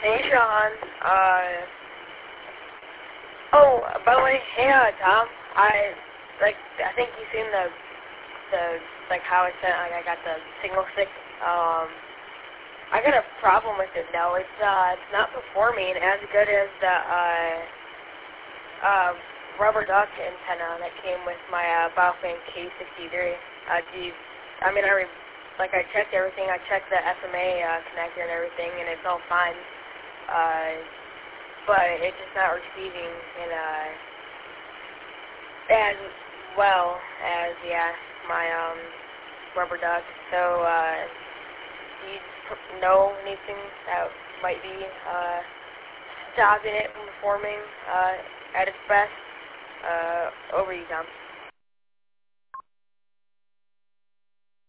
Hey, Sean. Oh, by the way, hey, Tom. I think you seen how I sent, I got the signal stick. I got a problem with it now. It's not performing as good as the, rubber duck antenna that came with my, Baofeng K63. I checked everything. I checked the SMA, connector and everything, and it's all fine. But it's just not receiving in as well as my rubber duck. So do you know anything that might be stopping it from performing at its best? Over to you, Tom.